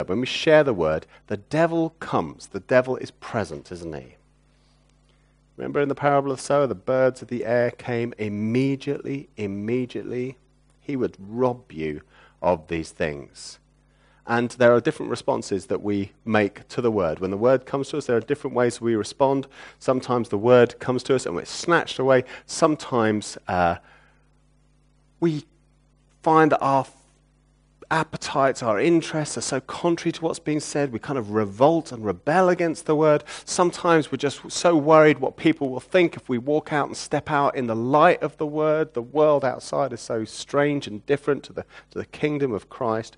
when we share the word, the devil comes. The devil is present, isn't he? Remember in the parable of the sower, the birds of the air came immediately. He would rob you of these things. And there are different responses that we make to the word. When the word comes to us, there are different ways we respond. Sometimes the word comes to us and it's snatched away. Sometimes we find that our appetites, our interests are so contrary to what's being said, we kind of revolt and rebel against the word. Sometimes we're just so worried what people will think if we walk out and step out in the light of the word. The world outside is so strange and different to the kingdom of Christ.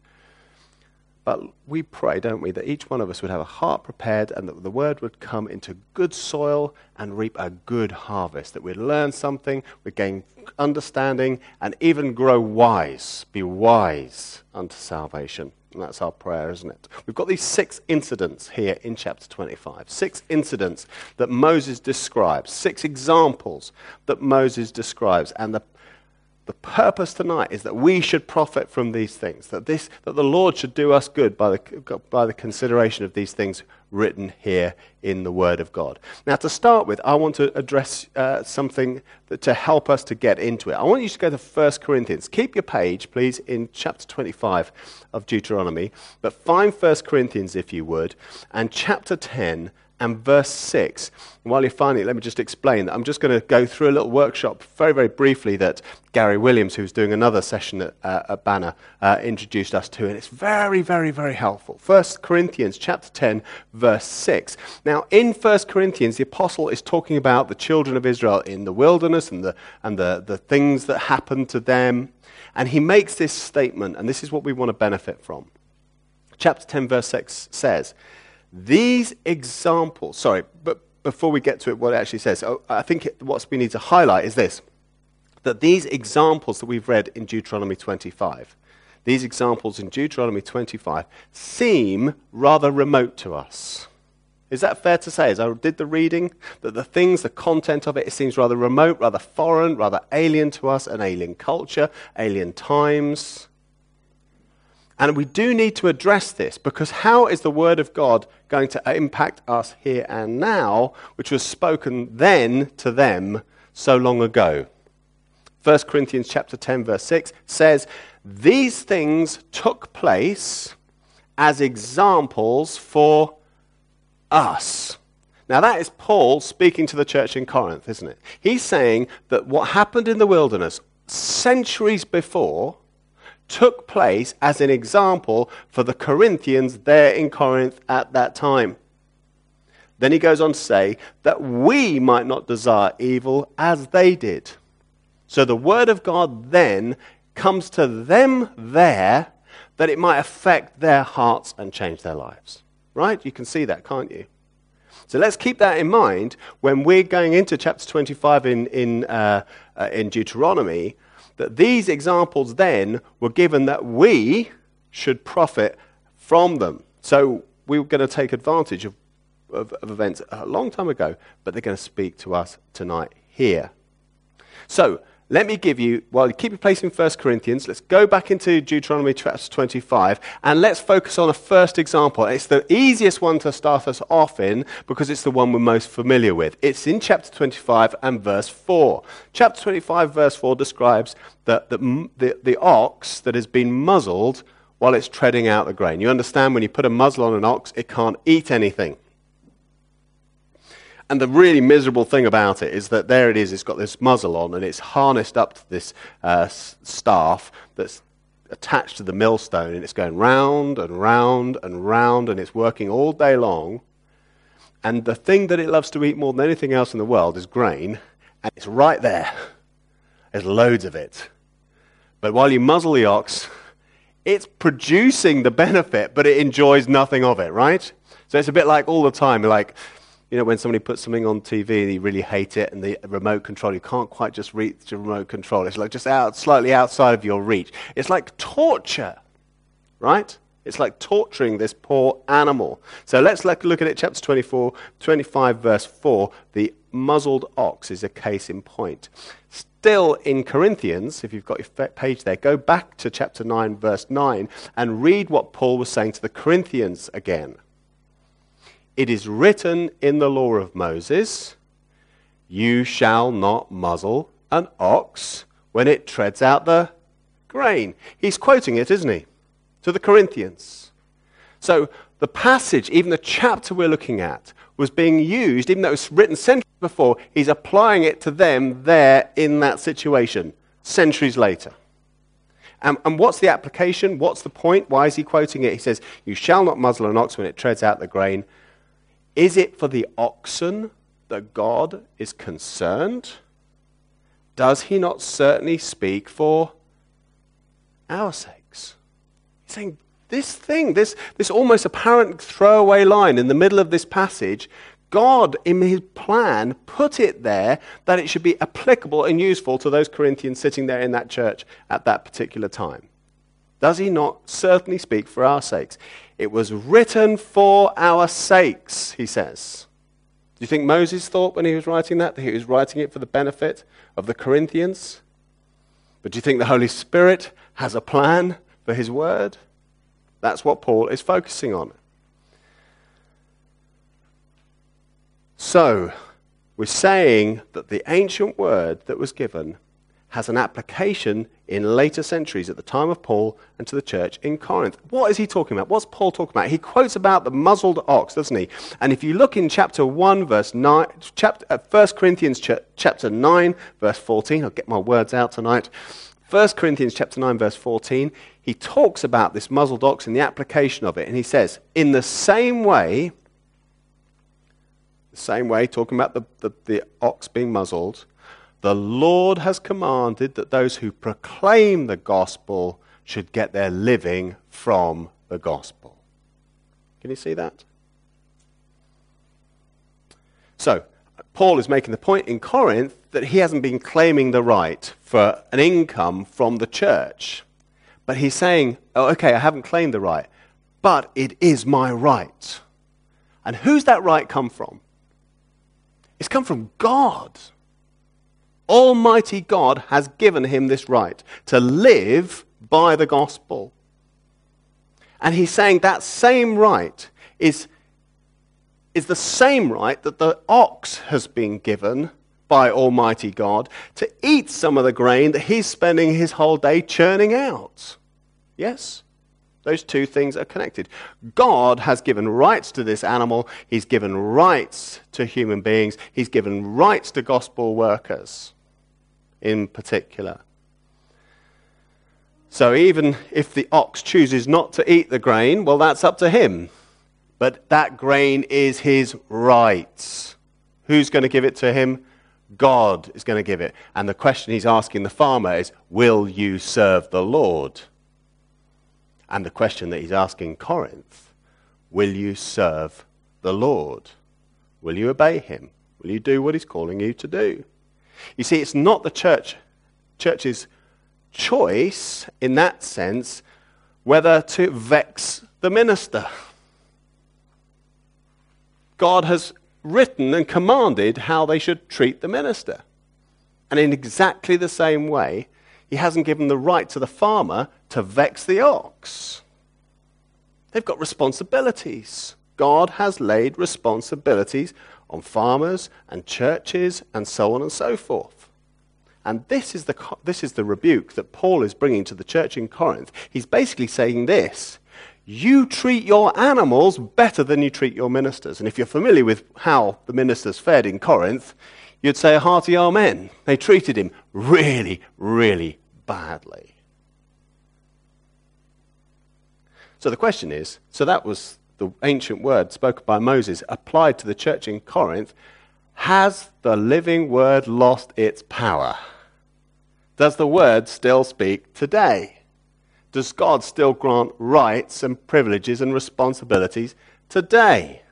But we pray, don't we, that each one of us would have a heart prepared and that the word would come into good soil and reap a good harvest, that we'd learn something, we'd gain understanding, and even grow wise, be wise unto salvation. And that's our prayer, isn't it? We've got these 6 incidents here in chapter 25. 6 incidents that Moses describes, 6 examples that Moses describes, and the purpose tonight is that we should profit from these things, that the Lord should do us good by the consideration of these things written here in the Word of God. Now, to start with, I want to address something to help us to get into it. I want you to go to 1 Corinthians. Keep your page, please, in chapter 25 of Deuteronomy, but find 1 Corinthians, if you would, and chapter 10 and verse 6. And while you're finding it, let me just explain that I'm just going to go through a little workshop very, very briefly that Gary Williams, who's doing another session at Banner, introduced us to, and it's very, very, very helpful. 1 Corinthians chapter 10, verse 6. Now, in 1 Corinthians, the apostle is talking about the children of Israel in the wilderness and the things that happened to them, and he makes this statement, and this is what we want to benefit from. Chapter 10, verse 6 says, these examples, but before we get to it, what it actually says, I think what we need to highlight is this, that these examples that we've read in Deuteronomy 25, these examples in Deuteronomy 25 seem rather remote to us. Is that fair to say? As I did the reading, that the things, the content of it seems rather remote, rather foreign, rather alien to us, an alien culture, alien times. And we do need to address this, because how is the word of God going to impact us here and now, which was spoken then to them so long ago? 1 Corinthians chapter 10, verse 6 says, these things took place as examples for us. Now that is Paul speaking to the church in Corinth, isn't it? He's saying that what happened in the wilderness centuries before took place as an example for the Corinthians there in Corinth at that time. Then he goes on to say that we might not desire evil as they did. So the word of God then comes to them there that it might affect their hearts and change their lives. Right? You can see that, can't you? So let's keep that in mind when we're going into chapter 25 in Deuteronomy, that these examples then were given that we should profit from them. So we were going to take advantage of events a long time ago, but they're going to speak to us tonight here. So let me give you, while you keep your place in 1 Corinthians, let's go back into Deuteronomy chapter 25, and let's focus on a first example. It's the easiest one to start us off in, because it's the one we're most familiar with. It's in chapter 25 and verse 4. Chapter 25, verse 4 describes the ox that has been muzzled while it's treading out the grain. You understand, when you put a muzzle on an ox, it can't eat anything. And the really miserable thing about it is that there it is, it's got this muzzle on and it's harnessed up to this staff that's attached to the millstone, and it's going round and round and round, and it's working all day long. And the thing that it loves to eat more than anything else in the world is grain, and it's right there. There's loads of it. But while you muzzle the ox, it's producing the benefit, but it enjoys nothing of it, right? So it's a bit like all the time, like, you know, when somebody puts something on TV and you really hate it, and the remote control, you can't quite just reach the remote control. It's like just slightly outside of your reach. It's like torture, right? It's like torturing this poor animal. So let's look at it, chapter 25, verse 4. The muzzled ox is a case in point. still in Corinthians, if you've got your page there, go back to chapter 9, verse 9, and read what Paul was saying to the Corinthians again. It is written in the law of Moses, you shall not muzzle an ox when it treads out the grain. He's quoting it, isn't he, to the Corinthians. So the passage, even the chapter we're looking at, was being used, even though it was written centuries before, he's applying it to them there in that situation, centuries later. And what's the application? What's the point? Why is he quoting it? He says, you shall not muzzle an ox when it treads out the grain. Is it for the oxen that God is concerned? Does he not certainly speak for our sakes? He's saying, this thing, this almost apparent throwaway line in the middle of this passage, God, in his plan, put it there that it should be applicable and useful to those Corinthians sitting there in that church at that particular time. Does he not certainly speak for our sakes? It was written for our sakes, he says. Do you think Moses thought when he was writing that he was writing it for the benefit of the Corinthians? But do you think the Holy Spirit has a plan for his word? That's what Paul is focusing on. So, we're saying that the ancient word that was given has an application in later centuries at the time of Paul and to the church in Corinth. What is he talking about? What's Paul talking about? He quotes about the muzzled ox, doesn't he? And if you look in chapter 1, verse 9, 1 Corinthians chapter 9, verse 14, I'll get my words out tonight. 1 Corinthians chapter 9, verse 14, he talks about this muzzled ox and the application of it. And he says, in the same way, talking about the ox being muzzled, the Lord has commanded that those who proclaim the gospel should get their living from the gospel. Can you see that? So, Paul is making the point in Corinth that he hasn't been claiming the right for an income from the church. But he's saying, oh, okay, I haven't claimed the right, but it is my right. And who's that right come from? It's come from God. Almighty God has given him this right to live by the gospel. And he's saying that same right is the same right that the ox has been given by Almighty God to eat some of the grain that he's spending his whole day churning out. Yes? Those two things are connected. God has given rights to this animal. He's given rights to human beings. He's given rights to gospel workers in particular. So even if the ox chooses not to eat the grain, well, that's up to him. But that grain is his right. Who's going to give it to him? God is going to give it. And the question he's asking the farmer is, will you serve the Lord? And the question that he's asking Corinth, will you serve the Lord? Will you obey him? Will you do what he's calling you to do? You see, it's not the church's choice, in that sense, whether to vex the minister. God has written and commanded how they should treat the minister. And in exactly the same way, he hasn't given the right to the farmer to vex the ox. They've got responsibilities. God has laid responsibilities on farmers and churches and so on and so forth. And this is the rebuke that Paul is bringing to the church in Corinth. He's basically saying this: you treat your animals better than you treat your ministers. And if you're familiar with how the ministers fared in Corinth, you'd say a hearty amen. They treated him really, really badly. So the question is, so that was the ancient word spoken by Moses applied to the church in Corinth. Has the living word lost its power? Does the word still speak today? Does God still grant rights and privileges and responsibilities today?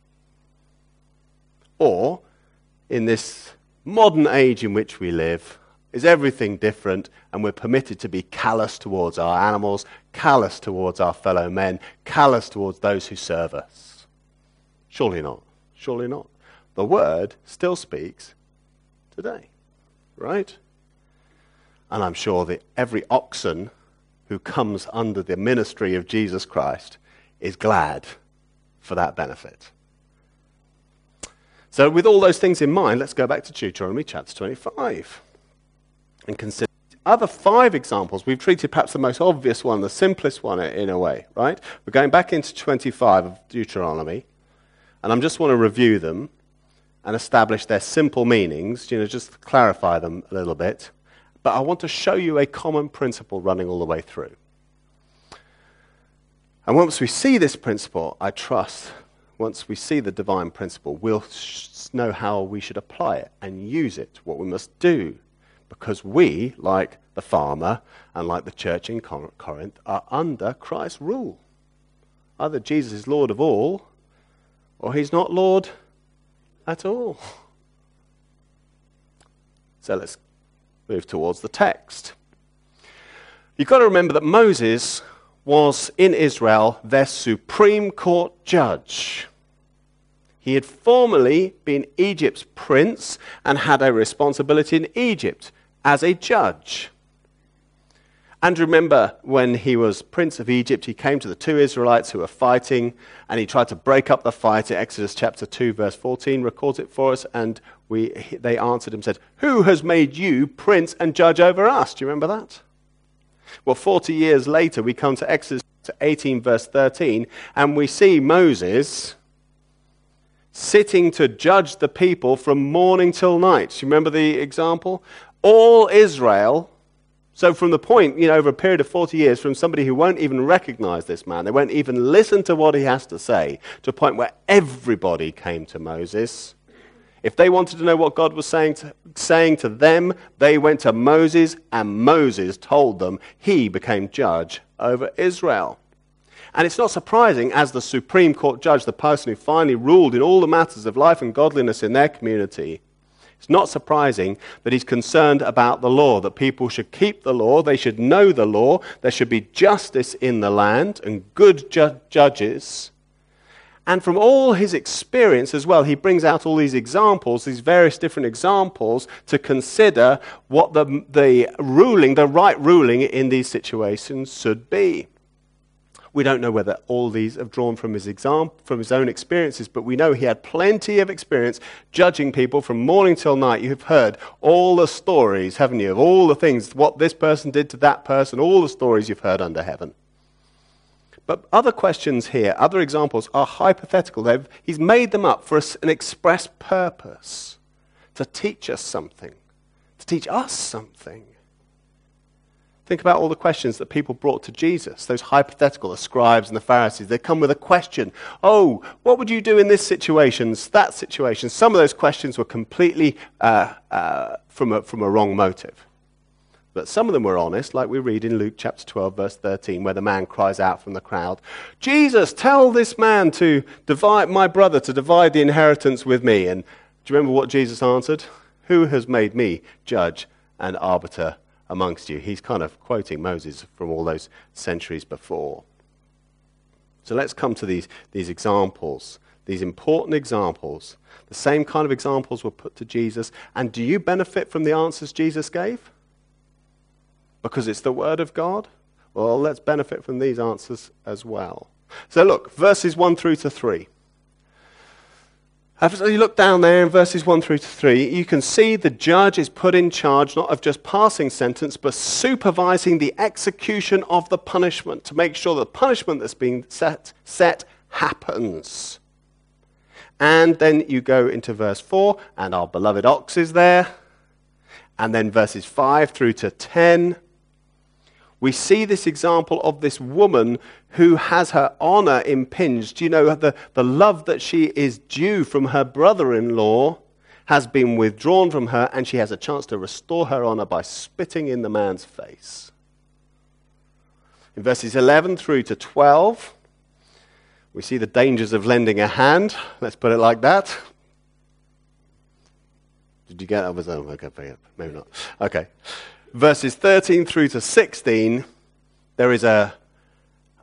Or, in this modern age in which we live, is everything different and we're permitted to be callous towards our animals, callous towards our fellow men, callous towards those who serve us? Surely not. Surely not. The word still speaks today, right? And I'm sure that every oxen who comes under the ministry of Jesus Christ is glad for that benefit. So with all those things in mind, let's go back to Deuteronomy chapter 25 and consider other 5 examples. We've treated perhaps the most obvious one, the simplest one in a way, right? We're going back into 25 of Deuteronomy, and I just want to review them and establish their simple meanings, just to clarify them a little bit. But I want to show you a common principle running all the way through. And once we see this principle, I trust, once we see the divine principle, we'll know how we should apply it and use it, what we must do. Because we, like the farmer and like the church in Corinth, are under Christ's rule. Either Jesus is Lord of all, or he's not Lord at all. So let's move towards the text. You've got to remember that Moses was, in Israel, their supreme court judge. He had formerly been Egypt's prince and had a responsibility in Egypt as a judge. And remember, when he was prince of Egypt, he came to the 2 Israelites who were fighting, and he tried to break up the fight. Exodus chapter 2, verse 14 records it for us, and they answered him, said, "Who has made you prince and judge over us?" Do you remember that? Well, 40 years later, we come to Exodus 18, verse 13, and we see Moses sitting to judge the people from morning till night. Do you remember the example? All Israel, so from the point, over a period of 40 years, from somebody who won't even recognize this man, they won't even listen to what he has to say, to a point where everybody came to Moses. If they wanted to know what God was saying to them, they went to Moses, and Moses told them. He became judge over Israel. And it's not surprising, as the Supreme Court judge, the person who finally ruled in all the matters of life and godliness in their community, it's not surprising that he's concerned about the law, that people should keep the law, they should know the law, there should be justice in the land and good judges. And from all his experience as well, he brings out all these examples, these various different examples, to consider what the right ruling in these situations should be. We don't know whether all these have drawn from his own experiences, but we know he had plenty of experience judging people from morning till night. You've heard all the stories, haven't you, of all the things, what this person did to that person, all the stories you've heard under heaven. But other questions here, other examples are hypothetical. He's made them up for an express purpose, to teach us something, to teach us something. Think about all the questions that people brought to Jesus, those hypothetical, the scribes and the Pharisees. They come with a question. Oh, what would you do in this situation, that situation? Some of those questions were completely from a wrong motive. But some of them were honest, like we read in Luke chapter 12, verse 13, where the man cries out from the crowd, "Jesus, tell this man my brother to divide the inheritance with me." And do you remember what Jesus answered? "Who has made me judge and arbiter amongst you?" He's kind of quoting Moses from all those centuries before. So let's come to these examples, these important examples. The same kind of examples were put to Jesus. And do you benefit from the answers Jesus gave? Because it's the Word of God? Well, let's benefit from these answers as well. So look, verses 1 through to 3. As you look down there in verses 1 through to 3, you can see the judge is put in charge not of just passing sentence, but supervising the execution of the punishment to make sure the punishment that's being set happens. And then you go into verse 4, and our beloved ox is there. And then verses 5 through to 10. We see this example of this woman who has her honor impinged. You know, the love that she is due from her brother-in-law has been withdrawn from her, and she has a chance to restore her honor by spitting in the man's face. In verses 11 through to 12, we see the dangers of lending a hand. Let's put it like that. Did you get that? Okay, maybe not. Okay. Verses 13 through to 16, there is a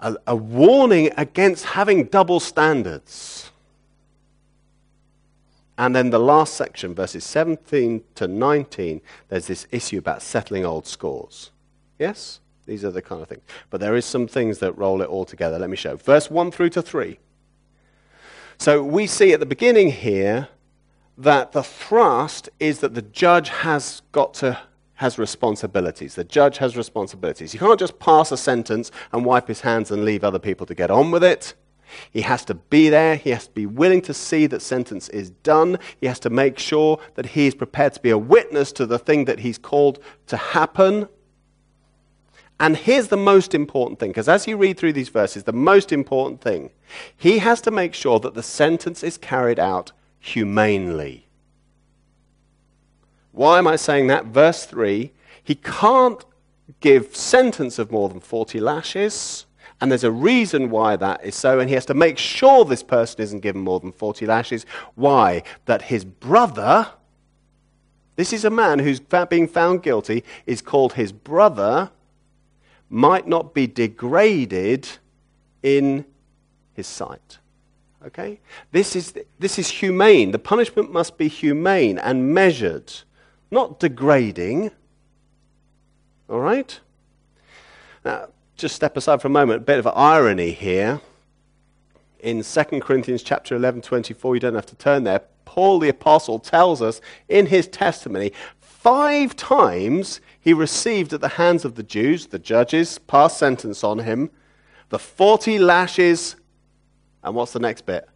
warning against having double standards. And then the last section, verses 17 to 19, there's this issue about settling old scores. Yes? These are the kind of things. But there is some things that roll it all together. Let me show. Verse 1 through to 3. So we see at the beginning here that the thrust is that the judge has responsibilities. The judge has responsibilities. You can't just pass a sentence and wipe his hands and leave other people to get on with it. He has to be there. He has to be willing to see that sentence is done. He has to make sure that he is prepared to be a witness to the thing that he's called to happen. And here's the most important thing, because as you read through these verses, the most important thing, he has to make sure that the sentence is carried out humanely. Why am I saying that? Verse 3, he can't give sentence of more than 40 lashes. And there's a reason why that is so, and he has to make sure this person isn't given more than 40 lashes. Why? That his brother, this is a man who's being found guilty, is called his brother, might not be degraded in his sight. Okay? This is humane. The punishment must be humane and measured, not degrading. All right? Now, just step aside for a moment, a bit of irony here. In 2 Corinthians chapter 11, 24, you don't have to turn there, Paul the Apostle tells us in his testimony, 5 times he received at the hands of the Jews, the judges, passed sentence on him, the 40 lashes, and what's the next bit?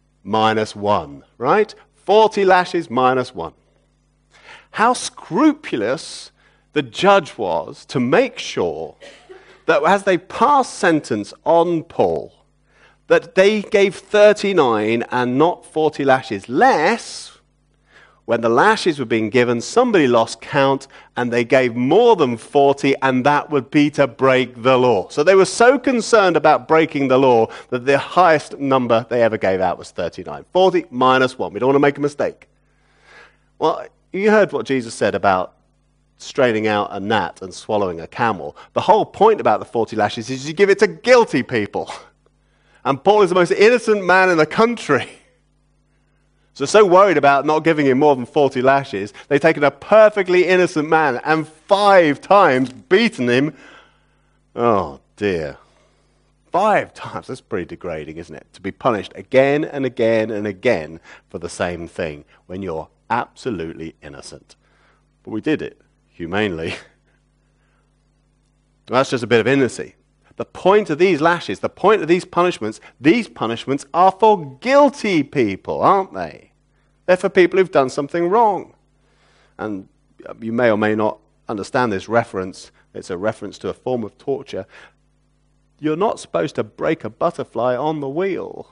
-1, right? 40 lashes -1. How scrupulous the judge was to make sure that as they passed sentence on Paul, that they gave 39 and not 40 lashes, less when the lashes were being given, somebody lost count and they gave more than 40, and that would be to break the law. So they were so concerned about breaking the law that the highest number they ever gave out was 39. 40 -1. We don't want to make a mistake. Well, you heard what Jesus said about straining out a gnat and swallowing a camel. The whole point about the 40 lashes is you give it to guilty people. And Paul is the most innocent man in the country. So worried about not giving him more than 40 lashes, they've taken a perfectly innocent man and 5 times beaten him. Oh dear. 5 times, that's pretty degrading, isn't it? To be punished again and again and again for the same thing when you're absolutely innocent. But we did it humanely. That's just a bit of innocency. The point of these lashes, the point of these punishments are for guilty people, aren't they? They're for people who've done something wrong. And you may or may not understand this reference. It's a reference to a form of torture. You're not supposed to break a butterfly on the wheel.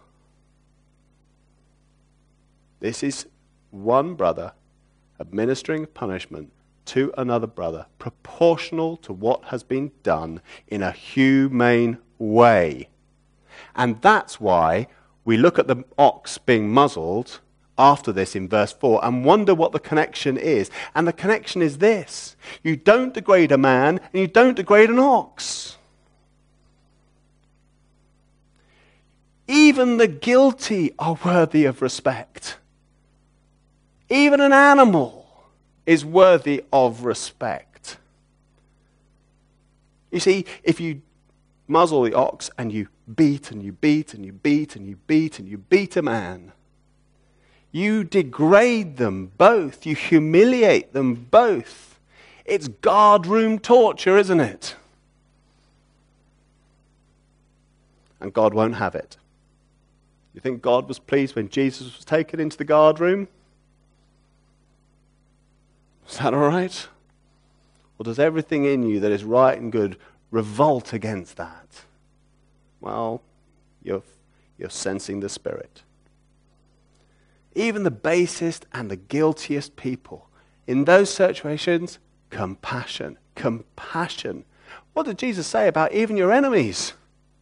This is one brother administering punishment to another brother, proportional to what has been done in a humane way. And that's why we look at the ox being muzzled after this in verse 4 and wonder what the connection is. And the connection is this: you don't degrade a man and you don't degrade an ox. Even the guilty are worthy of respect. Even an animal is worthy of respect. You see, if you muzzle the ox and you beat and you beat and you beat and you beat and you beat a man, you degrade them both. You humiliate them both. It's guardroom torture, isn't it? And God won't have it. You think God was pleased when Jesus was taken into the guardroom? Is that all right? Or does everything in you that is right and good revolt against that? Well, you're sensing the Spirit. Even the basest and the guiltiest people, in those situations, compassion. Compassion. What did Jesus say about even your enemies?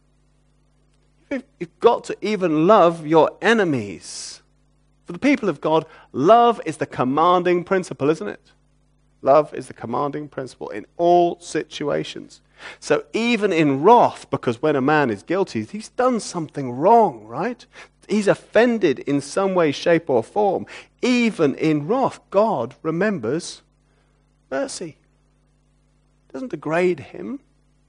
You've got to even love your enemies. For the people of God, love is the commanding principle, isn't it? Love is the commanding principle in all situations. So even in wrath, because when a man is guilty, he's done something wrong, right? He's offended in some way, shape or form. Even in wrath, God remembers mercy. Doesn't degrade him.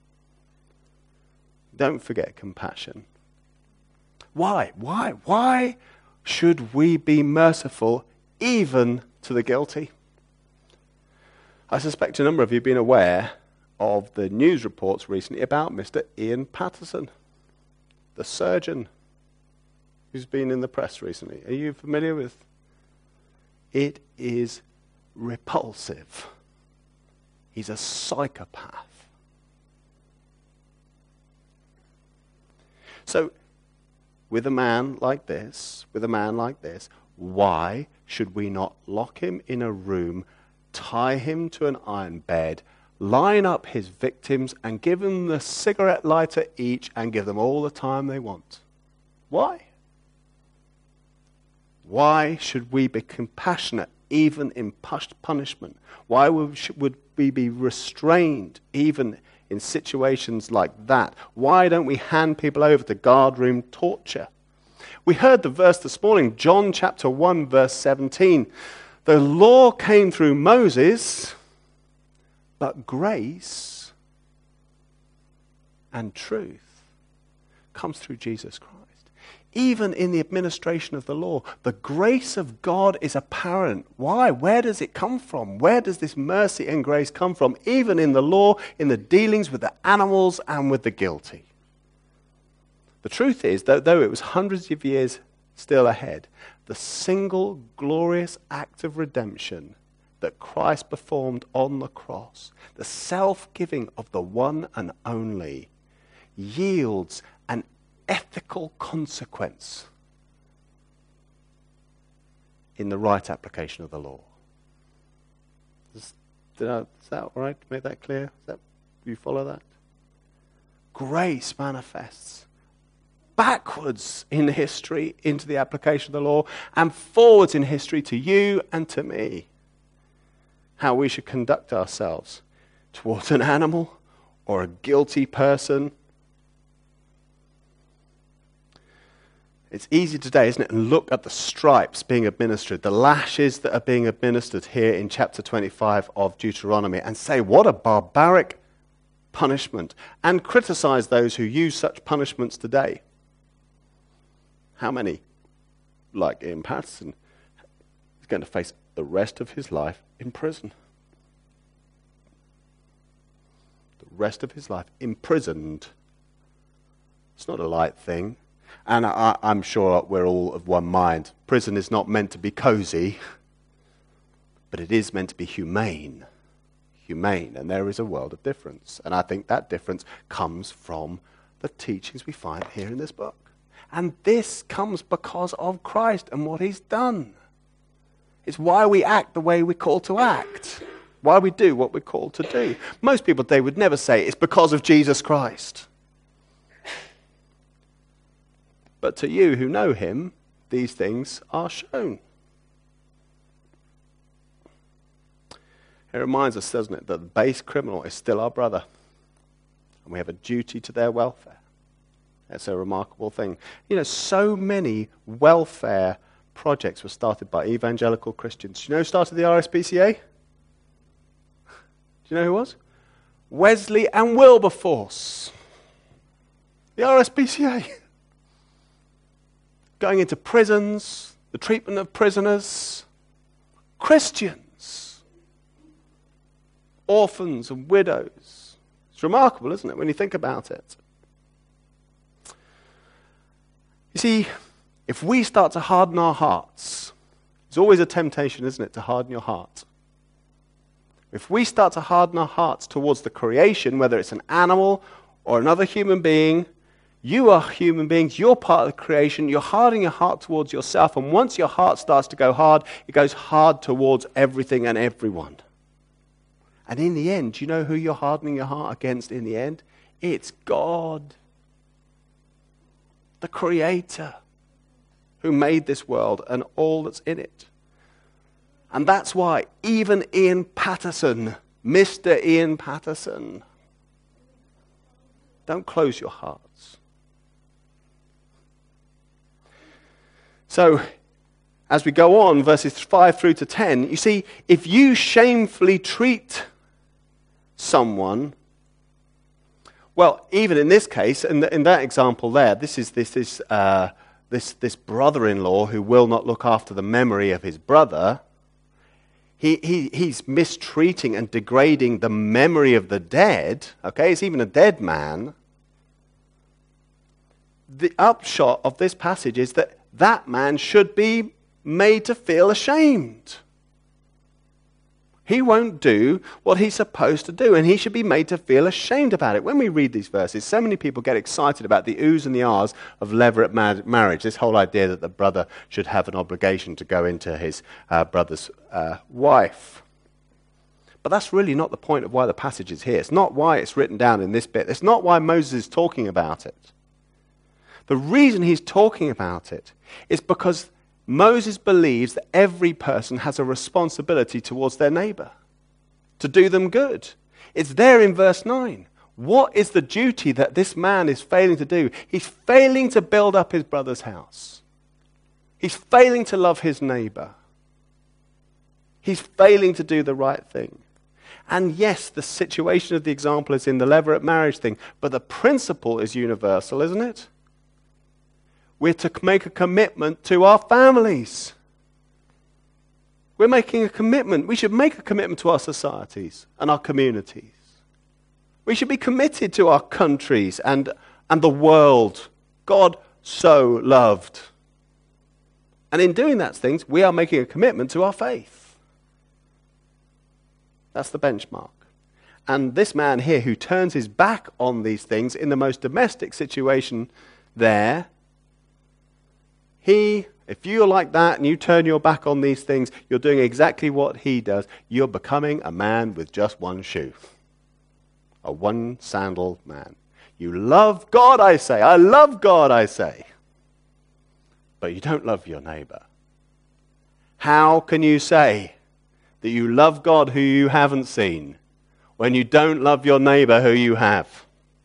Don't forget compassion. Why? Why should we be merciful even to the guilty? I suspect a number of you have been aware of the news reports recently about Mr. Ian Patterson, the surgeon who's been in the press recently. Are you familiar with? It is repulsive. He's a psychopath. So, with a man like this, why should we not lock him in a room, tie him to an iron bed, line up his victims and give them the cigarette lighter each and give them all the time they want? Why? Why should we be compassionate even in punishment? Why would we be restrained even in situations like that? Why don't we hand people over to guardroom torture? We heard the verse this morning, John chapter 1, verse 17. The law came through Moses, but grace and truth comes through Jesus Christ. Even in the administration of the law, the grace of God is apparent. Why? Where does it come from? Where does this mercy and grace come from? Even in the law, in the dealings with the animals and with the guilty. The truth is, though it was hundreds of years still ahead, the single glorious act of redemption that Christ performed on the cross, the self-giving of the one and only, yields an ethical consequence in the right application of the law. Is that all right? Make that clear? Do you follow that? Grace manifests backwards in history into the application of the law, and forwards in history to you and to me. How we should conduct ourselves towards an animal or a guilty person. It's easy today, isn't it, and look at the stripes being administered, the lashes that are being administered here in chapter 25 of Deuteronomy, and say, what a barbaric punishment, and criticize those who use such punishments today. How many, like Ian Patterson, is going to face the rest of his life in prison? The rest of his life imprisoned. It's not a light thing. And I'm sure we're all of one mind. Prison is not meant to be cozy, but it is meant to be humane. Humane, and there is a world of difference. And I think that difference comes from the teachings we find here in this book. And this comes because of Christ and what he's done. It's why we act the way we're called to act. Why we do what we're called to do. Most people today would never say it's because of Jesus Christ. But to you who know him, these things are shown. It reminds us, doesn't it, that the base criminal is still our brother. And we have a duty to their welfare. That's a remarkable thing. You know, so many welfare projects were started by evangelical Christians. Do you know who started the RSPCA? Do you know who it was? Wesley and Wilberforce. The RSPCA. Going into prisons, the treatment of prisoners, Christians, orphans and widows. It's remarkable, isn't it, when you think about it? You see, if we start to harden our hearts, it's always a temptation, isn't it, to harden your heart. If we start to harden our hearts towards the creation, whether it's an animal or another human being, you are human beings, you're part of the creation, you're hardening your heart towards yourself, and once your heart starts to go hard, it goes hard towards everything and everyone. And in the end, do you know who you're hardening your heart against in the end? It's God, the Creator, who made this world and all that's in it. And that's why even Ian Patterson, Mr. Ian Patterson, don't close your hearts. So, as we go on, verses 5 through to 10, you see, if you shamefully treat someone, well, even in this case, in that example there, this brother-in-law who will not look after the memory of his brother, he's mistreating and degrading the memory of the dead. Okay, it's even a dead man. The upshot of this passage is that that man should be made to feel ashamed. He won't do what he's supposed to do, and he should be made to feel ashamed about it. When we read these verses, so many people get excited about the oohs and the ahs of levirate marriage, this whole idea that the brother should have an obligation to go into his brother's wife. But that's really not the point of why the passage is here. It's not why it's written down in this bit. It's not why Moses is talking about it. The reason he's talking about it is because Moses believes that every person has a responsibility towards their neighbor, to do them good. It's there in verse 9. What is the duty that this man is failing to do? He's failing to build up his brother's house. He's failing to love his neighbor. He's failing to do the right thing. And yes, the situation of the example is in the levirate marriage thing, but the principle is universal, isn't it? We're to make a commitment to our families. We're making a commitment. We should make a commitment to our societies and our communities. We should be committed to our countries and the world. God so loved. And in doing that things, we are making a commitment to our faith. That's the benchmark. And this man here who turns his back on these things in the most domestic situation there, if you're like that and you turn your back on these things, you're doing exactly what he does. You're becoming a man with just one shoe. A one-sandal man. You love God, I say. I love God, I say. But you don't love your neighbor. How can you say that you love God who you haven't seen when you don't love your neighbor who you have?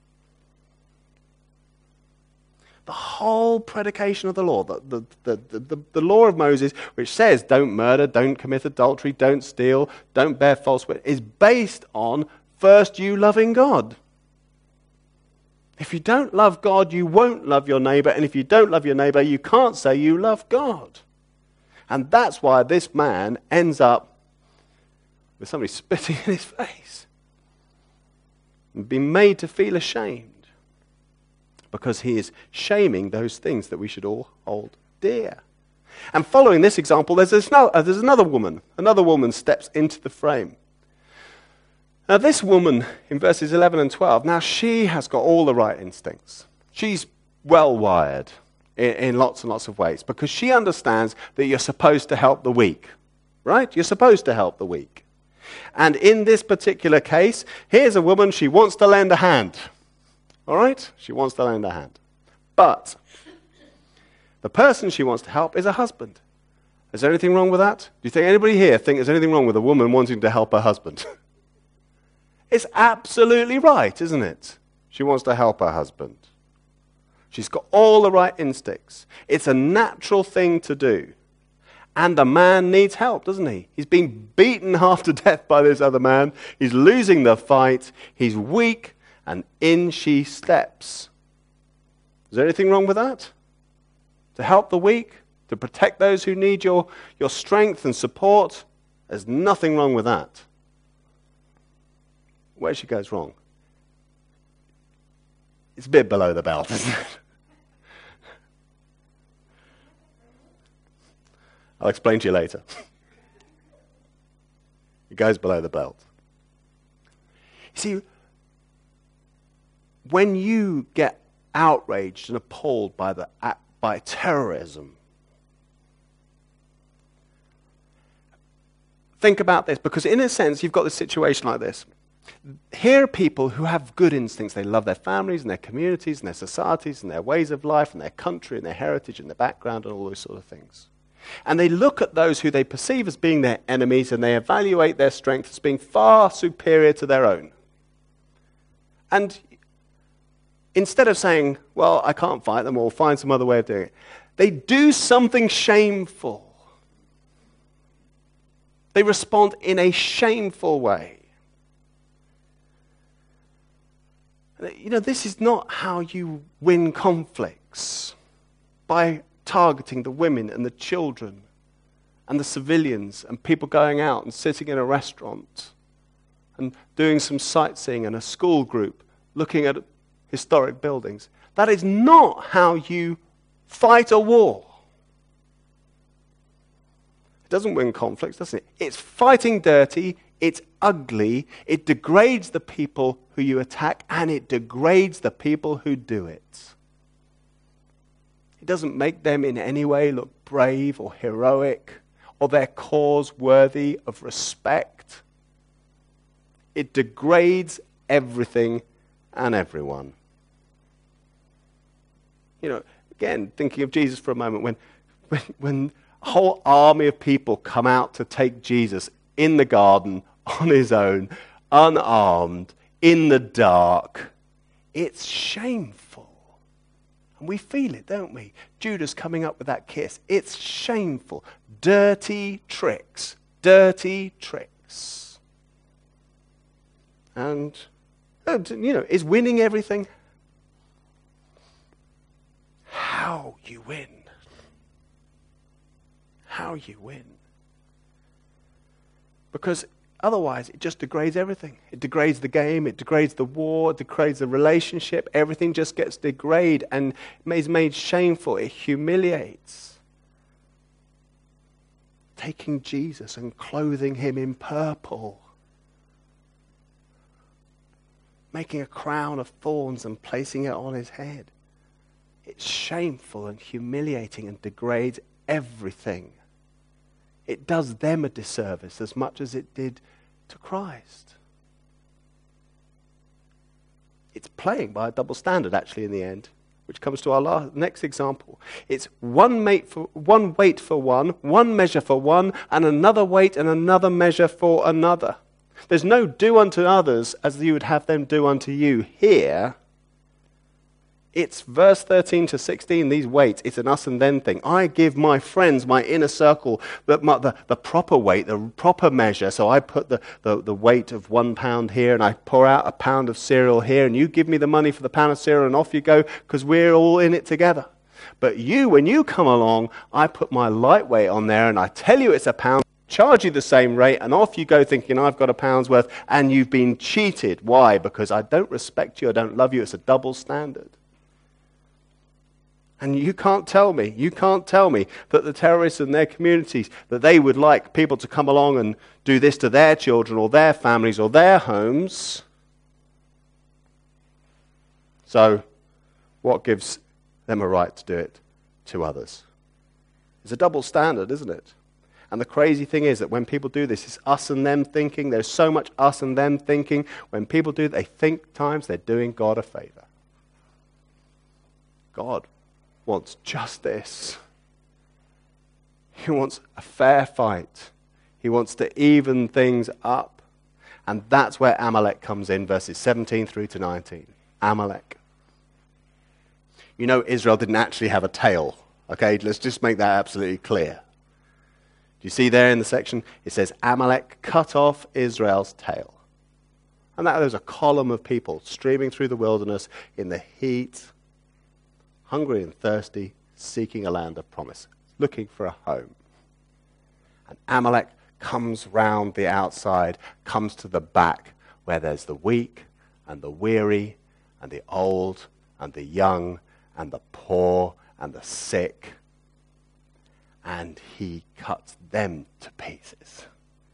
The whole predication of the law, the law of Moses, which says don't murder, don't commit adultery, don't steal, don't bear false witness, is based on first you loving God. If you don't love God, you won't love your neighbor, and if you don't love your neighbor, you can't say you love God. And that's why this man ends up with somebody spitting in his face and being made to feel ashamed. Because he is shaming those things that we should all hold dear. And following this example, there's another woman. Another woman steps into the frame. Now this woman, in verses 11 and 12, now she has got all the right instincts. She's well-wired in lots and lots of ways, because she understands that you're supposed to help the weak. Right? You're supposed to help the weak. And in this particular case, here's a woman, she wants to lend a hand. All right? She wants to lend a hand. But the person she wants to help is a husband. Is there anything wrong with that? Do you think anybody here think there's anything wrong with a woman wanting to help her husband? It's absolutely right, isn't it? She wants to help her husband. She's got all the right instincts. It's a natural thing to do. And the man needs help, doesn't he? He's being beaten half to death by this other man. He's losing the fight. He's weak. And in she steps. Is there anything wrong with that? To help the weak? To protect those who need your strength and support? There's nothing wrong with that. Where she goes wrong? It's a bit below the belt, isn't it? I'll explain to you later. It goes below the belt. You see, when you get outraged and appalled by terrorism, think about this, because in a sense you've got this situation like this. Here are people who have good instincts. They love their families and their communities and their societies and their ways of life and their country and their heritage and their background and all those sort of things. And they look at those who they perceive as being their enemies and they evaluate their strength as being far superior to their own. And instead of saying, well, I can't fight them or find some other way of doing it, They do something shameful. They respond in a shameful way. You know, this is not how you win conflicts, by targeting the women and the children and the civilians and people going out and sitting in a restaurant and doing some sightseeing and a school group looking at historic buildings. That is not how you fight a war. It doesn't win conflicts, does it? It's fighting dirty, it's ugly, it degrades the people who you attack, and it degrades the people who do it. It doesn't make them in any way look brave or heroic or their cause worthy of respect. It degrades everything and everyone. You know, again, thinking of Jesus for a moment, when a whole army of people come out to take Jesus in the garden on his own, unarmed, in the dark, it's shameful. And we feel it, don't we? Judas coming up with that kiss. It's shameful. Dirty tricks. Dirty tricks. And, you know, is winning everything? How you win. How you win. Because otherwise, it just degrades everything. It degrades the game, it degrades the war, it degrades the relationship. Everything just gets degraded and is made shameful. It humiliates. Taking Jesus and clothing him in purple. Making a crown of thorns and placing it on his head. It's shameful and humiliating and degrades everything. It does them a disservice as much as it did to Christ. It's playing by a double standard, actually, in the end, which comes to our next example. It's one weight for one measure for one, and another weight and another measure for another. There's no do unto others as you would have them do unto you here. It's verse 13 to 16, these weights. It's an us and them thing. I give my friends, my inner circle, the proper weight, the proper measure. So I put the weight of 1 pound here, and I pour out a pound of cereal here, and you give me the money for the pound of cereal, and off you go, because we're all in it together. But you, when you come along, I put my light weight on there, and I tell you it's a pound, charge you the same rate, and off you go thinking I've got a pound's worth, and you've been cheated. Why? Because I don't respect you, I don't love you. It's a double standard. And you can't tell me that the terrorists and their communities, that they would like people to come along and do this to their children or their families or their homes. So, what gives them a right to do it to others? It's a double standard, isn't it? And the crazy thing is that when people do this, it's us and them thinking. There's so much us and them thinking. When people do it, they think times they're doing God a favor. God wants justice. He wants a fair fight. He wants to even things up. And that's where Amalek comes in, verses 17 through to 19. Amalek. You know, Israel didn't actually have a tail. Okay, let's just make that absolutely clear. Do you see there in the section? It says, Amalek cut off Israel's tail. And that there's a column of people streaming through the wilderness in the heat, hungry and thirsty, seeking a land of promise, looking for a home. And Amalek comes round the outside, comes to the back, where there's the weak and the weary and the old and the young and the poor and the sick. And he cuts them to pieces.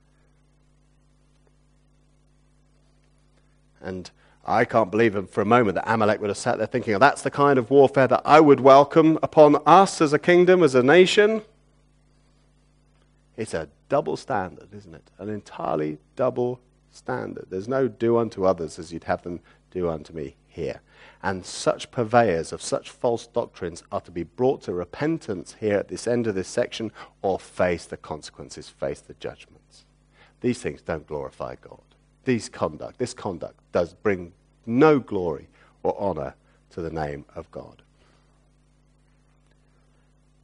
And I can't believe for a moment that Amalek would have sat there thinking, oh, that's the kind of warfare that I would welcome upon us as a kingdom, as a nation. It's a double standard, isn't it? An entirely double standard. There's no do unto others as you'd have them do unto me here. And such purveyors of such false doctrines are to be brought to repentance here at this end of this section, or face the consequences, face the judgments. These things don't glorify God. This conduct does bring no glory or honor to the name of God.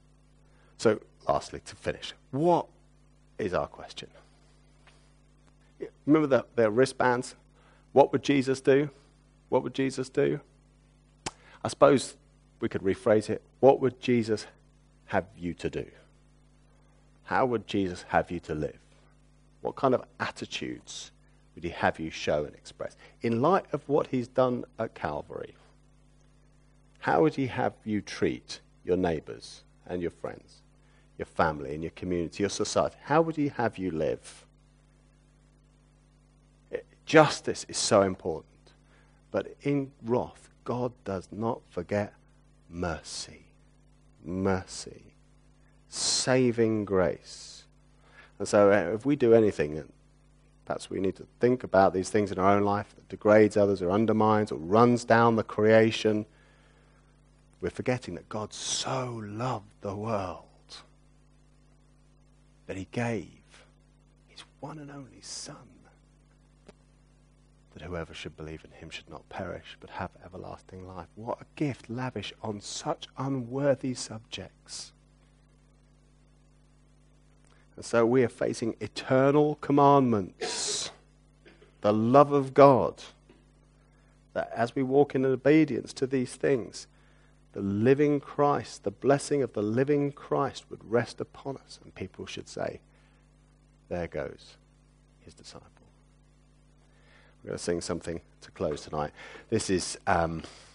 So, lastly, to finish, what is our question? Remember their wristbands? What would Jesus do? What would Jesus do? I suppose we could rephrase it. What would Jesus have you to do? How would Jesus have you to live? What kind of attitudes would he have you show and express? In light of what he's done at Calvary, how would he have you treat your neighbours and your friends, your family and your community, your society? How would he have you live? Justice is so important. But in wrath, God does not forget mercy. Mercy. Saving grace. And so if we do anything, and perhaps we need to think about these things in our own life that degrades others or undermines or runs down the creation, we're forgetting that God so loved the world that he gave his one and only Son, that whoever should believe in him should not perish but have everlasting life. What a gift lavish on such unworthy subjects. And so we are facing eternal commandments, the love of God, that as we walk in obedience to these things, the living Christ, the blessing of the living Christ would rest upon us, and people should say, there goes his disciple. We're going to sing something to close tonight. This is